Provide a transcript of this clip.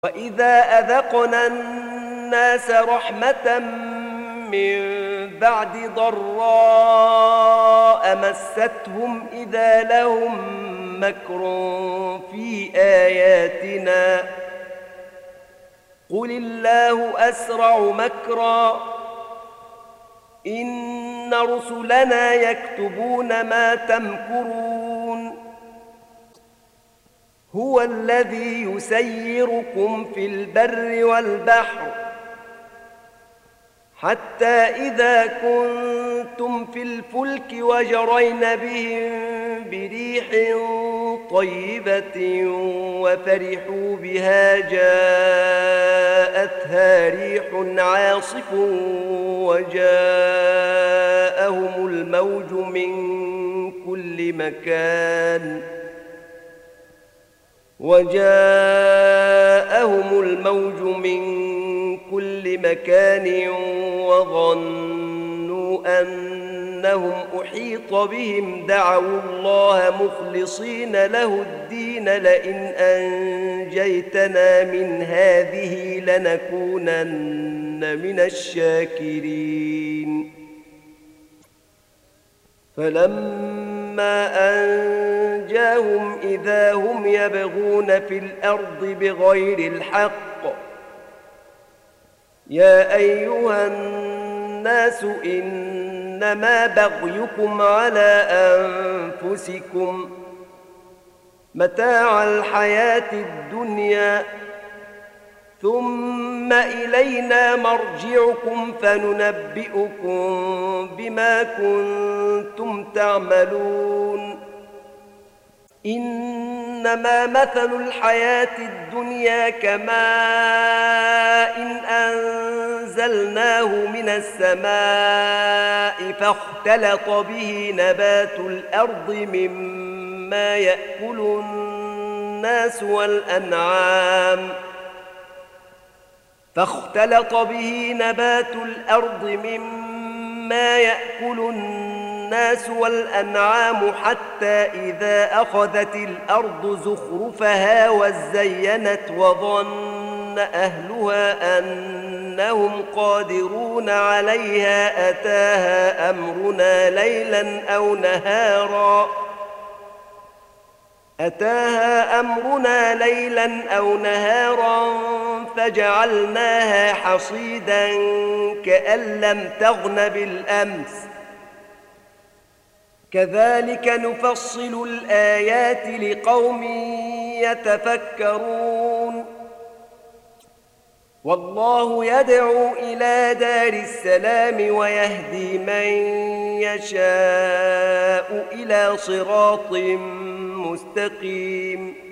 وإذا أذقنا الناس رحمة من بعد ضراء مستهم إذا لهم مكر في آياتنا قل الله أسرع مكرا إن رسلنا يكتبون ما تمكرون هو الذي يسيركم في البر والبحر حتى إذا كنتم في الفلك وجرين بهم بريح طيبة وفرحوا بها جاءتها ريح عاصف وجاءهم الموج من كل مكان وظنوا أنهم أحيط بهم دعوا الله مخلصين له الدين لئن أنجيتنا من هذه لنكونن من الشاكرين فلما أنجاهم إذا هم يبغون في الأرض بغير الحق يا أيها الناس إنما بغيكم على أنفسكم متاع الحياة الدنيا ثم إلينا مرجعكم فننبئكم بما كنتم تعملون إنما مثل الحياة الدنيا كماء أنزلناه من السماء فاختلط به نبات الأرض مما يأكل الناس والأنعام حتى إذا أخذت الأرض زخرفها وزينت وظن أهلها أنهم قادرون عليها أتاها أمرنا ليلا أو نهارا فجعلناها حصيدا كأن لم تغن بالأمس كذلك نفصل الآيات لقوم يتفكرون والله يدعو إلى دار السلام ويهدي من يشاء إلى صراط مستقيم